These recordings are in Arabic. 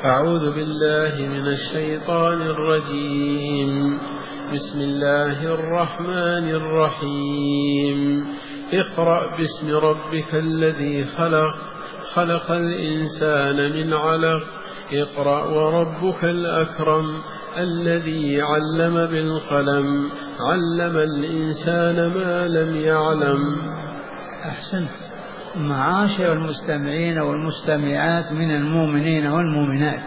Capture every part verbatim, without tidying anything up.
أعوذ بالله من الشيطان الرجيم. بسم الله الرحمن الرحيم. اقرأ باسم ربك الذي خلق خلق الإنسان من علق اقرأ وربك الأكرم الذي علم بالقلم علم الإنسان ما لم يعلم. أحسنت. معاشر المستمعين والمستمعات من المؤمنين والمؤمنات،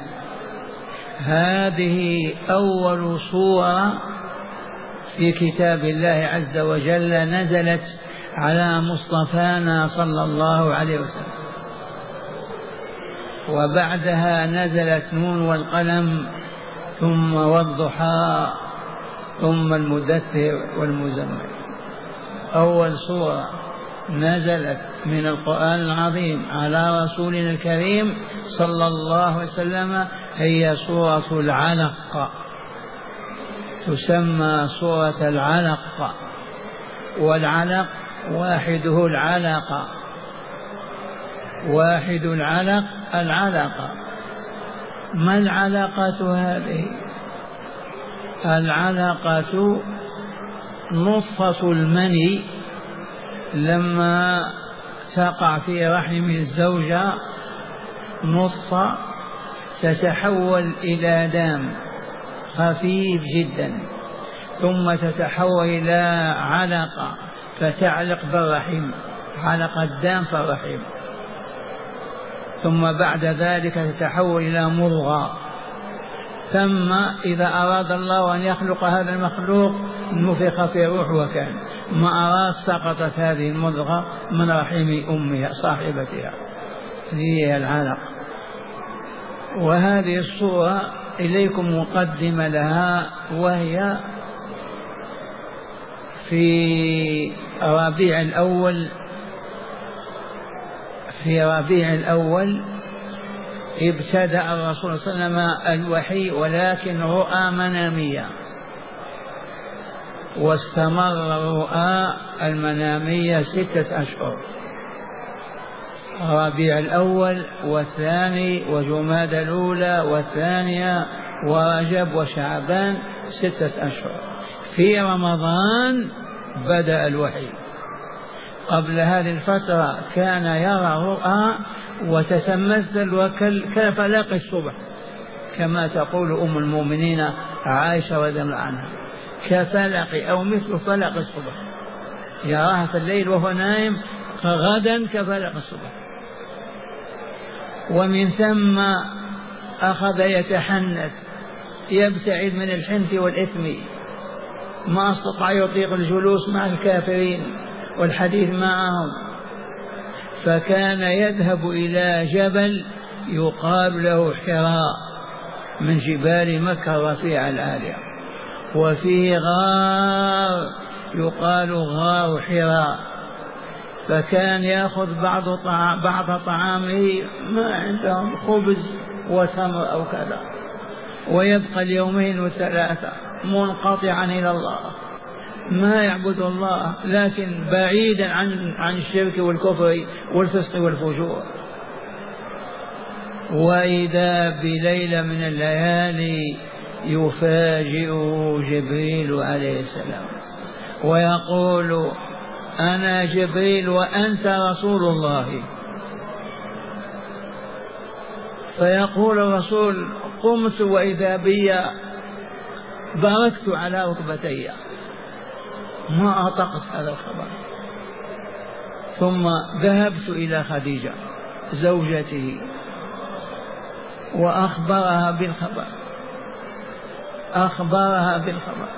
هذه أول صورة في كتاب الله عز وجل نزلت على مصطفانا صلى الله عليه وسلم، وبعدها نزلت نون والقلم ثم والضحى ثم المدثر والمزمل. أول صورة نزلت من القرآن العظيم على رسولنا الكريم صلى الله عليه وسلم هي سورة العلق، تسمى سورة العلق، والعلق واحده العلقة، واحد العلق العلقة. ما العلقة هذه؟ العلقة نطفة المني لما تقع في رحم الزوجة نطفة تتحول إلى دم خفيف جدا، ثم تتحول إلى علقة فتعلق بالرحم، علقة الدم في الرحم، ثم بعد ذلك تتحول إلى مضغة، ثم إذا أراد الله أن يخلق هذا المخلوق نفخ في روح وكان، ما أراد سقطت هذه المضغة من رحم أمها صاحبتها، هي العلق. وهذه الصورة إليكم مقدمة لها، وهي في ربيع الأول في ربيع الأول ابتدأ الرسول صلى الله عليه وسلم الوحي، ولكن رؤى منامية، واستمر الرؤى المنامية ستة أشهر، ربيع الأول والثاني وجماد الأولى والثانية ورجب وشعبان، ستة أشهر. في رمضان بدأ الوحي. قبل هذه الفترة كان يرى رؤى وتتمثل كفلق الصبح، كما تقول أم المؤمنين عائشة رضي الله عنها، كفلق أو مثل فلق الصبح، يراها في الليل وهو نائم غدا كفلق الصبح. ومن ثم أخذ يتحنث يبتعد من الحنث والإثم، ما استطاع يطيق الجلوس مع الكافرين والحديث معهم، فكان يذهب إلى جبل يقال له حراء من جبال مكة الرفيعة العالية، وفيه غار يقال غار حراء، فكان يأخذ بعض طعام بعض طعامه، ما عندهم خبز وتمر أو كذا، ويبقى اليومين والثلاثة منقطعا إلى الله، ما يعبد الله لكن بعيدا عن عن الشرك والكفر والفسق والفجور. وإذا بليلة من الليالي يفاجئه جبريل عليه السلام ويقول: أنا جبريل وأنت رسول الله. فيقول الرسول: قمت وإذا بي باركت على ركبتي، ما أطقت هذا الخبر. ثم ذهبت إلى خديجة زوجته وأخبرها بالخبر أخبرها بالخبر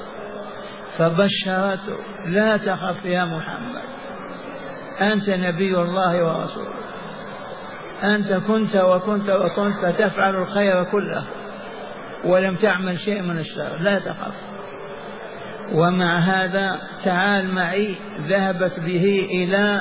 فبشرته: لا تخف يا محمد، أنت نبي الله ورسوله، أنت كنت وكنت وكنت تفعل الخير كله ولم تعمل شيء من الشر، لا تخف. ومع هذا تعال معي. ذهبت به إلى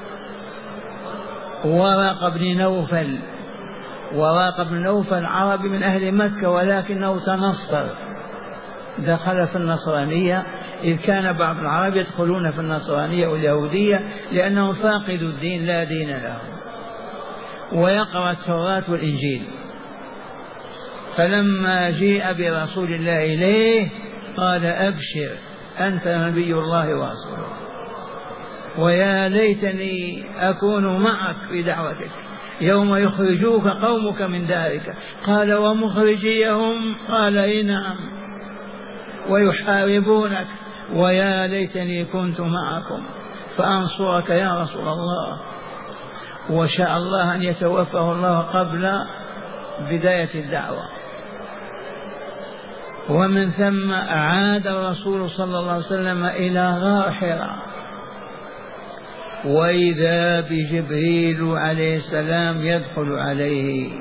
ورق بن نوفل. ورق بن نوفل عربي من أهل مكة، ولكنه تنصر، دخل في النصرانية، إذ كان بعض العرب يدخلون في النصرانية واليهودية لأنهم فاقدوا الدين لا دين لهم، ويقرأ التوراة والإنجيل. فلما جيء برسول الله إليه قال أبشر أنت نبي الله ورسوله، ويا ليتني أكون معك في دعوتك يوم يخرجوك قومك من دارك. قال ومخرجيهم؟ قال إي نعم، ويحاربونك، ويا ليتني كنت معكم فأنصرك يا رسول الله. وشاء الله أن يتوفاه الله قبل بداية الدعوة. ومن ثم عاد الرسول صلى الله عليه وسلم إلى غار حراء، وإذا بجبريل عليه السلام يدخل عليه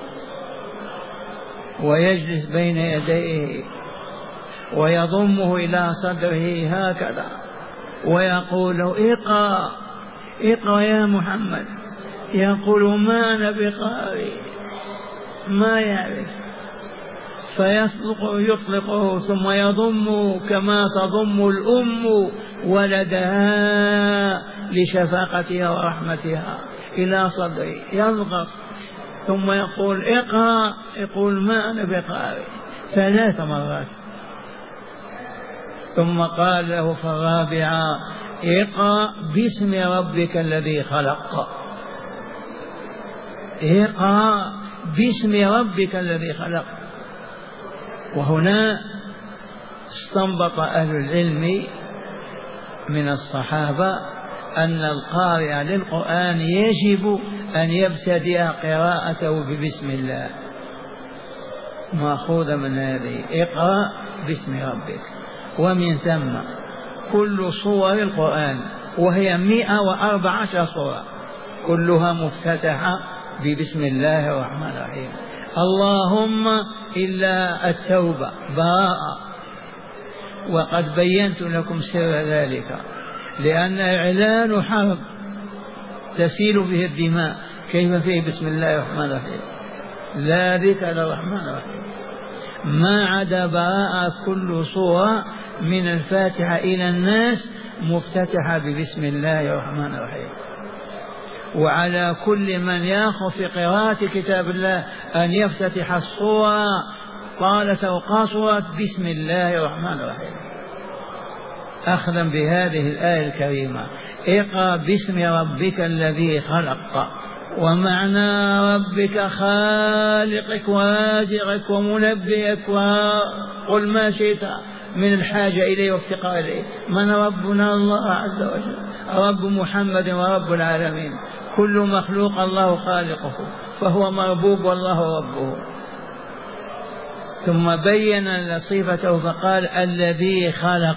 ويجلس بين يديه ويضمه إلى صدره هكذا ويقول له اقرأ اقرأ يا محمد. يقول ما أنا بقارئ، ما يعرف، فيطلق يطلقه ثم يضم كما تضم الأم ولدها لشفقتها ورحمتها إلى صدره، يضغط ثم يقول اقرأ، يقول ما أنا بقارئ ثلاث مرات. ثم قال له في الرابعة اقرأ باسم ربك الذي خلق، اقرأ باسم ربك الذي خلق. وهنا استنبط أهل العلم من الصحابة أن القارئ للقرآن يجب أن يبتدئ قراءته ببسم الله، مأخوذ من هذه اقرأ باسم ربك. ومن ثم كل صور القرآن وهي مئة وأربع عشر صورة كلها مفتتحة ببسم الله الرحمن الرحيم، اللهم إلا التوبة براءة. وقد بينت لكم سر ذلك، لأن إعلان حرب تسيل به الدماء كيف فيه بسم الله الرحمن الرحيم؟ لا ذكر الرحمن الرحيم. ما عدا براءة كل صورة من الفاتحة إلى الناس مفتتحة ببسم الله الرحمن الرحيم. وعلى كل من يأخذ في قراءة كتاب الله أن يفتتح الصورة طالت أو قصرت بسم الله الرحمن الرحيم، أخذا بهذه الآية الكريمة اقرأ باسم ربك الذي خلق. ومعنى ربك خالقك ورازقك ومنبئك وقل ما شئت من الحاجة إليه وافتقار إليه. من ربنا؟ الله عز وجل، رب محمد ورب العالمين. كل مخلوق الله خالقه فهو مربوب والله ربه. ثم بين صفته فقال الذي خلق.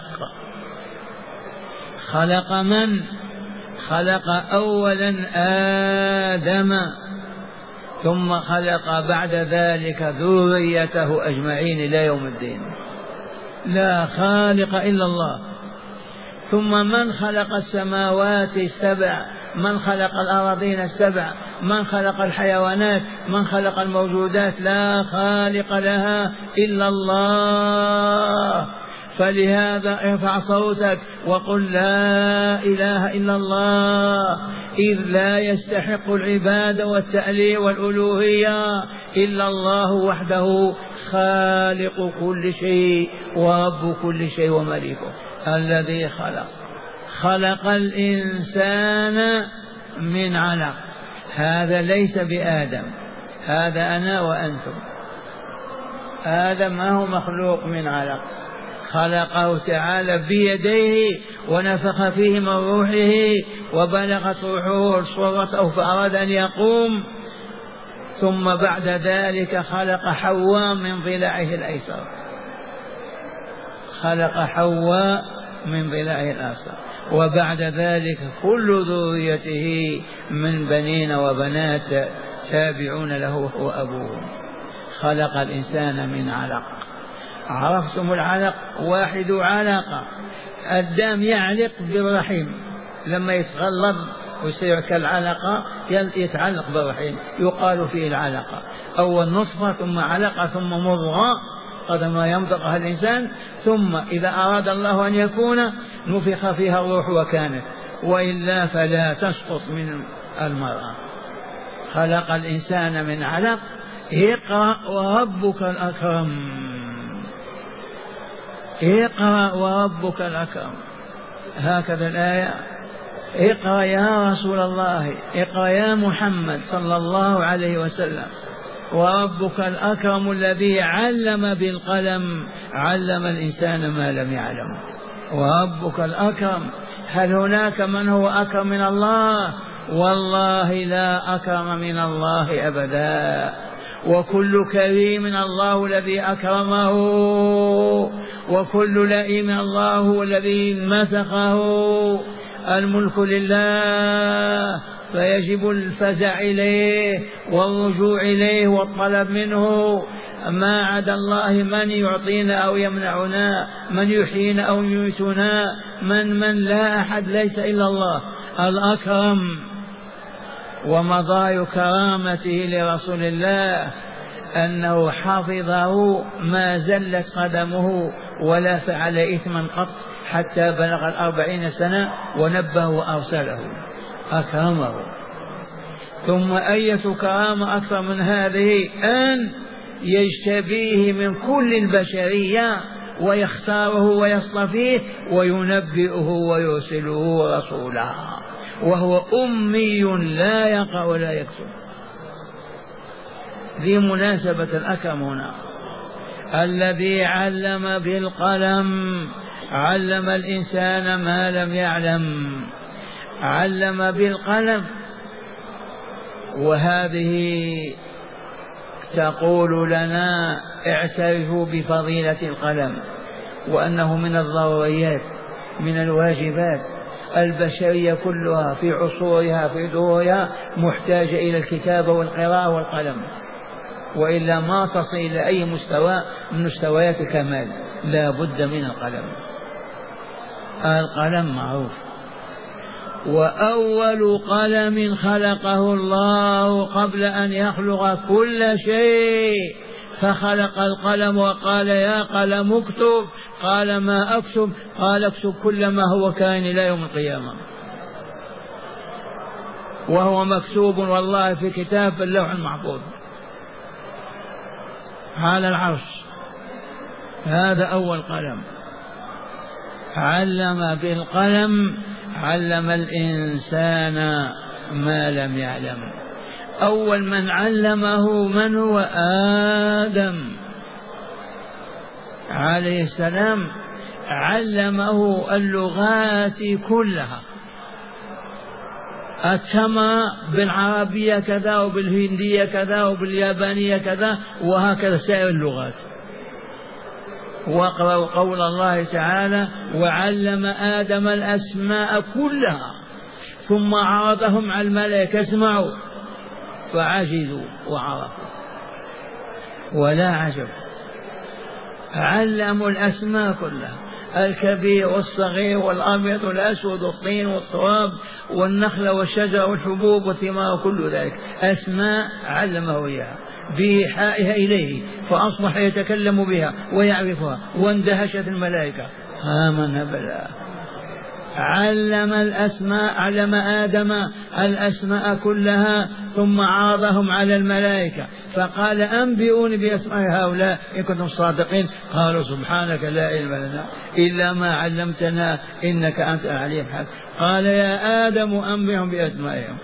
خلق من؟ خلق أولا آدم، ثم خلق بعد ذلك ذريته أجمعين إلى يوم الدين. لا خالق إلا الله. ثم من خلق السماوات السبع، من خلق الأراضين السبع، من خلق الحيوانات، من خلق الموجودات، لا خالق لها إلا الله. فلهذا ارفع صوتك وقل لا إله إلا الله، إذ لا يستحق العبادة والتأليه والألوهية إلا الله وحده، خالق كل شيء ورب كل شيء ومليكه. الذي خلق خلق الإنسان من علق. هذا ليس بآدم، هذا أنا وأنتم. آدم ما هو مخلوق من علق، خلقه تعالى بيديه ونفخ فيه من روحه وبلغت روحه صورته فأراد أن يقوم. ثم بعد ذلك خلق حواء من ضلعه الأيسر، خلق حواء من ضلعه الأيسر. وبعد ذلك كل ذريته من بنين وبنات تابعون له وهو أبوهم. خلق الإنسان من علق. عرفتم العلق؟ واحد علقة، الدم يعلق بالرحم، لما يتغلظ ويصير كالعلقة يتعلق بالرحم يقال فيه العلقة. أول نطفة ثم علقة ثم مضغة قد ما يمضغها الإنسان، ثم إذا أراد الله أن يكون نفخ فيها الروح وكانت، وإلا فلا تسقط من المرأة. خلق الإنسان من علق اقرأ وربك الأكرم، اقرأ وربك الأكرم، هكذا الآية. اقرأ يا رسول الله، اقرأ يا محمد صلى الله عليه وسلم، وربك الأكرم الذي علم بالقلم، علم الإنسان ما لم يعلم. وربك الأكرم، هل هناك من هو أكرم من الله؟ والله لا أكرم من الله أبدا، وكل كريم الله الذي أكرمه، وكل لئيم الله الذي مسخه. الملك لله، فيجب الفزع إليه والرجوع إليه والطلب منه. ما عدا الله من يعطينا أو يمنعنا، من يحيينا أو يميتنا، من من لا أحد، ليس إلا الله الأكرم. ومضاي كرامته لرسول الله أنه حفظه ما زلت قدمه ولا فعل إثما قط حتى بلغ الأربعين سنة، ونبه وأرسله أكرمه. ثم أية كرامة أكثر من هذه؟ أن يجتبيه من كل البشرية ويختاره ويصطفيه وينبئه ويرسله رسولا، وهو أمي لا يقرأ ولا يكتب. ذي مناسبة الأكرم هنا. الذي علم بالقلم، علم الإنسان ما لم يعلم، علم بالقلم. وهذه تقول لنا اعترفوا بفضيلة القلم، وأنه من الضروريات، من الواجبات. البشرية كلها في عصورها في دورها محتاجة إلى الكتابة والقراءة والقلم، وإلا ما تصل إلى أي مستوى من مستويات الكمال. لا بد من القلم. القلم معروف. وأول قلم خلقه الله قبل أن يخلق كل شيء، فخلق القلم وقال يا قلم اكتب، قال ما أكتب؟ قال اكتب كل ما هو كائن إلى يوم القيامة، وهو مكتوب والله في كتاب في اللوح المحفوظ على العرش. هذا أول قلم. علم بالقلم، علم الإنسان ما لم يعلم. أول من علمه من هو؟ آدم عليه السلام. علمه اللغات كلها، أتم بالعربية كذا وبالهندية كذا وباليابانية كذا، وهكذا سائر اللغات. واقرأوا قول الله تعالى وعلم آدم الأسماء كلها ثم عرضهم على الملائكة اسمعوا فعجزوا وعرفوا. ولا عجب، علموا الأسماء كلها، الكبير والصغير والأبيض والأسود والطين والصواب والنخل والشجر والحبوب والثمار، كل ذلك أسماء علمه إياها بإيحائها إليه، فأصبح يتكلم بها ويعرفها، واندهشت الملائكة آمنا بالله. علم الأسماء، علم آدم الأسماء كلها ثم عرضهم على الملائكة فقال أنبئوني بأسماء هؤلاء إن كنتم صادقين. قالوا سبحانك لا علم لنا إلا ما علمتنا إنك أنت العليم الحكيم. قال يا آدم أنبئهم بأسمائهم.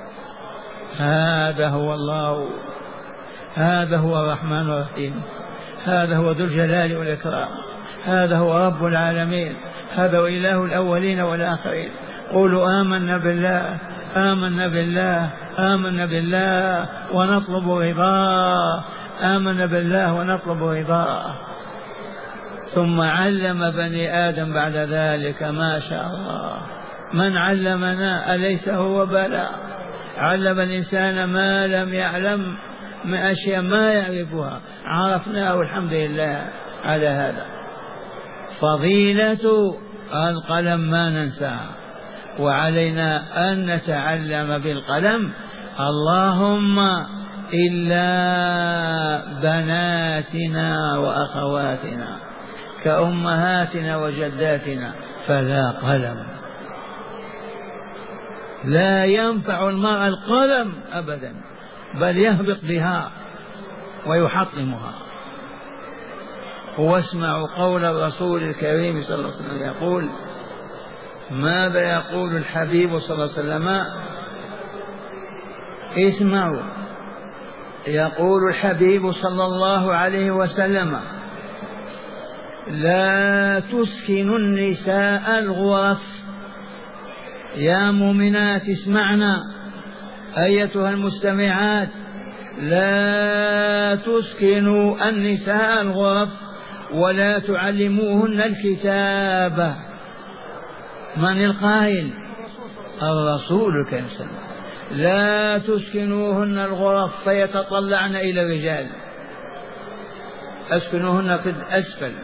هذا هو الله، هذا هو الرحمن الرحيم، هذا هو ذو الجلال والإكرام، هذا هو رب العالمين، هذا هو إله الأولين والآخرين. قولوا آمنا بالله، آمنا بالله، آمنا بالله ونطلب رضاه، آمنا بالله ونطلب رضاه. ثم علم بني آدم بعد ذلك ما شاء الله. من علمنا أليس هو؟ بلى، علم الإنسان ما لم يعلم من أشياء ما يعرفها، عرفناه والحمد لله على هذا. فضيلة القلم ما ننساها، وعلينا أن نتعلم بالقلم. اللهم إلا بناتنا وأخواتنا كأمهاتنا وجداتنا فلا قلم، لا ينفع المرأة القلم أبدا، بل يهبط بها ويحطمها. واسمعوا قول الرسول الكريم صلى الله عليه وسلم يقول: ماذا يقول الحبيب صلى الله عليه وسلم؟ اسمعوا، يقول الحبيب صلى الله عليه وسلم: لا تسكنوا النساء الغرف. يا مؤمنات اسمعنا أيتها المستمعات، لا تسكنوا النساء الغرف ولا تعلموهن الكتاب. من القائل؟ الرسول كان صلى الله عليه وسلم. لا تسكنوهن الغرف فيتطلعن إلى الرجال، أسكنوهن في الأسفل.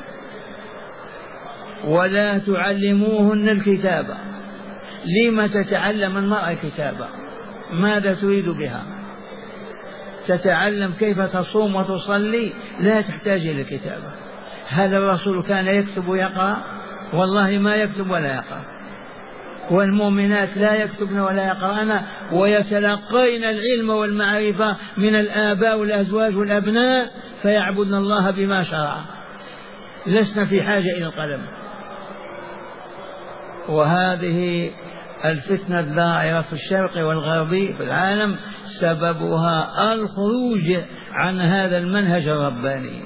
ولا تعلموهن الكتابة. لما تتعلم المرأة الكتابة؟ ماذا تريد بها؟ تتعلم كيف تصوم وتصلي، لا تحتاج إلى الكتابة. هل الرسول كان يكتب ويقرأ؟ والله ما يكتب ولا يقرأ. والمؤمنات لا يكتبن ولا يقرأن ويتلقين العلم والمعرفة من الآباء والأزواج والأبناء، فيعبدن الله بما شرع، لسنا في حاجة إلى القلم. وهذه الفتنة الدائرة في الشرق والغرب في العالم سببها الخروج عن هذا المنهج الرباني.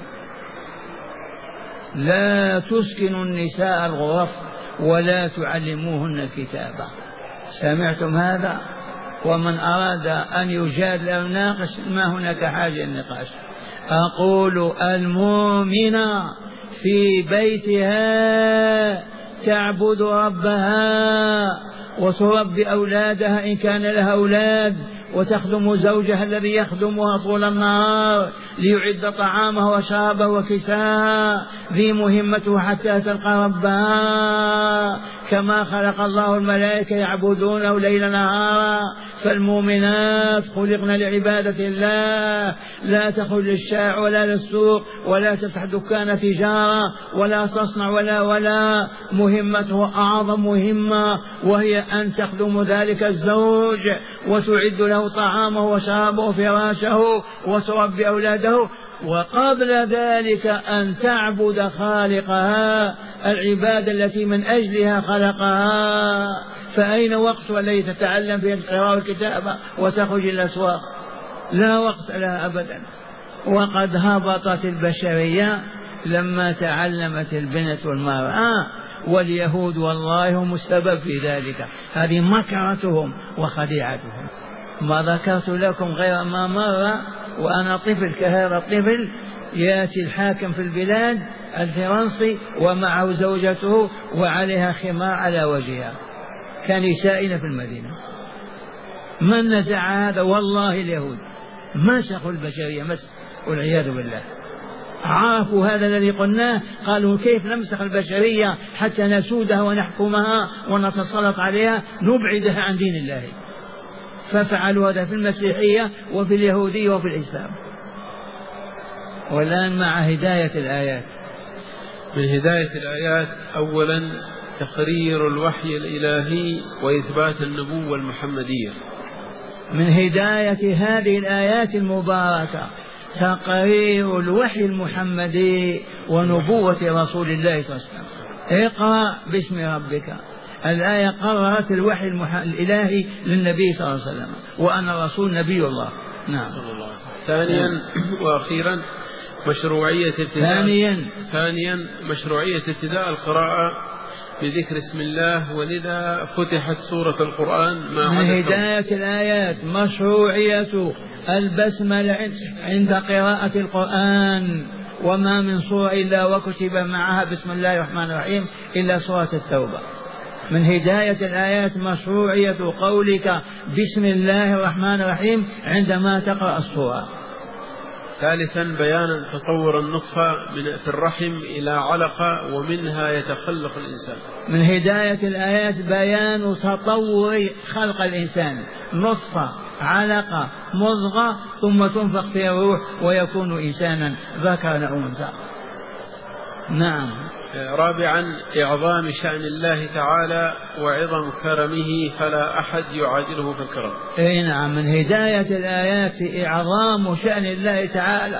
لا تسكنوا النساء الغرف ولا تعلموهن الكتابة. سمعتم هذا؟ ومن أراد أن يجادل أو يناقش ما هناك حاجة للنقاش. أقول: المؤمنة في بيتها تعبد ربها وتربي أولادها إن كان لها أولاد، وتخدم زوجها الذي يخدمها طول النهار ليعد طعامه وشرابه وكساها، ذي مهمته حتى تلقى ربها، كما خلق الله الملائكة يعبدونه ليل نهارا. فالمؤمنات خلقن لعبادة الله، لا تخرج للشارع ولا للسوق ولا تفتح دكان تجارة ولا تصنع ولا ولا مهمته أعظم مهمة، وهي أن تخدم ذلك الزوج وتعد له طعامه وشرابه وفراشه وتربي أولاده، وقبل ذلك أن تعبد خالقها العبادة التي من أجلها خلقها. فأين وقت الذي تتعلم فيه القراءة والكتابة وتخرج الأسواق؟ لا وقت لها أبدا. وقد هبطت البشرية لما تعلمت البنت والمرأة، واليهود والله هم السبب في ذلك. هذه مكرتهم وخديعتهم. ما ذكرت لكم غير ما مر وأنا طفل كهذا الطفل، يأتي الحاكم في البلاد الفرنسي ومعه زوجته وعليها خمار على وجهها كنسائنا في المدينة. من نزع هذا؟ والله اليهود مسخوا البشرية مسخ والعياذ بالله. عرفوا هذا الذي قلناه، قالوا كيف نمسخ البشرية حتى نسودها ونحكمها ونتسلط عليها نبعدها عن دين الله. ففعلوا هذا في المسيحية وفي اليهودية وفي الإسلام. والآن مع هداية الآيات. من هداية الآيات: أولا تقرير الوحي الإلهي وإثبات النبوة المحمدية. من هداية هذه الآيات المباركة تقرير الوحي المحمدي ونبوة رسول الله صلى الله عليه وسلم. اقرأ باسم ربك. الآية قررت الوحي المح... الإلهي للنبي صلى الله عليه وسلم، وأن الرسول نبي الله. نعم. صلى الله عليه وسلم. ثانيا وأخيرا مشروعية ابتداء ثانيا ثانيا مشروعية ابتداء القراءة بذكر اسم الله، ولذا فتحت سورة القرآن مع من هداية الآيات مشروعية البسملة عند قراءة القرآن. وما من سورة إلا وكتب معها بسم الله الرحمن الرحيم إلا سورة التوبة. من هداية الآيات مشروعية قولك بسم الله الرحمن الرحيم عندما تقرأ السورة. ثالثا بيان تطور النطفة من في الرحم إلى علقة ومنها يتخلق الإنسان. من هداية الآيات بيان تطور خلق الإنسان، نطفة علقة مضغة ثم تنفخ فيها الروح ويكون إنسانا ذكرا أو أنثى. نعم. رابعا إعظام شأن الله تعالى وعظم كرمه فلا أحد يعادله في الكرم. اي نعم. من هداية الآيات إعظام شأن الله تعالى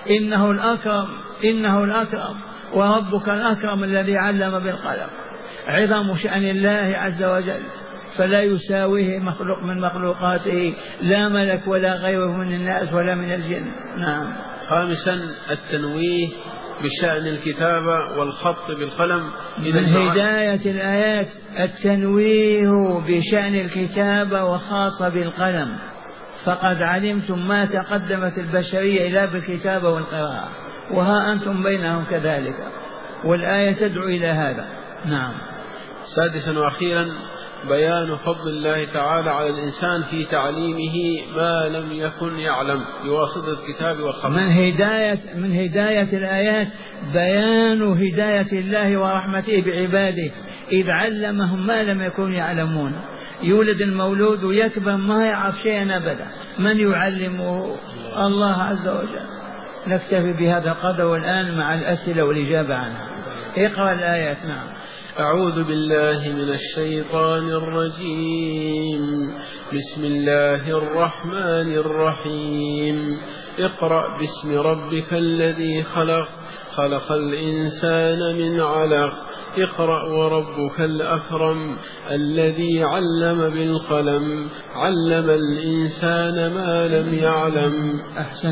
إنه الأكرم إنه الأكرم وربك الأكرم الذي علم بالقلم. عظم شأن الله عز وجل فلا يساويه مخلوق من مخلوقاته، لا ملك ولا غيره من الناس ولا من الجن. نعم. خامسا التنويه بشأن الكتابة والخط بالقلم. من هداية الآيات التنويه بشأن الكتابة وخاصة بالقلم، فقد علمتم ما تقدمت البشرية إلا بالكتابة والقراءة، وها أنتم بينهم كذلك، والآية تدعو إلى هذا. نعم. سادسا وأخيرا بيان فضل الله تعالى على الإنسان في تعليمه ما لم يكن يعلم بواسطة الكتاب والقلم. من هداية من هداية الآيات بيان هداية الله ورحمته بعباده إذ علمهم ما لم يكن يعلمون. يولد المولود ويكبر ما يعرف شيئا أبدا، من يعلمه؟ الله عز وجل. نكتفي بهذا القدر والآن مع الأسئلة والإجابة عنها. اقرأ الآيات. نعم. أعوذ بالله من الشيطان الرجيم. بسم الله الرحمن الرحيم. اقرأ باسم ربك الذي خلق خلق الإنسان من علق اقرأ وربك الأكرم الذي علم بالقلم علم الإنسان ما لم يعلم. أحسن.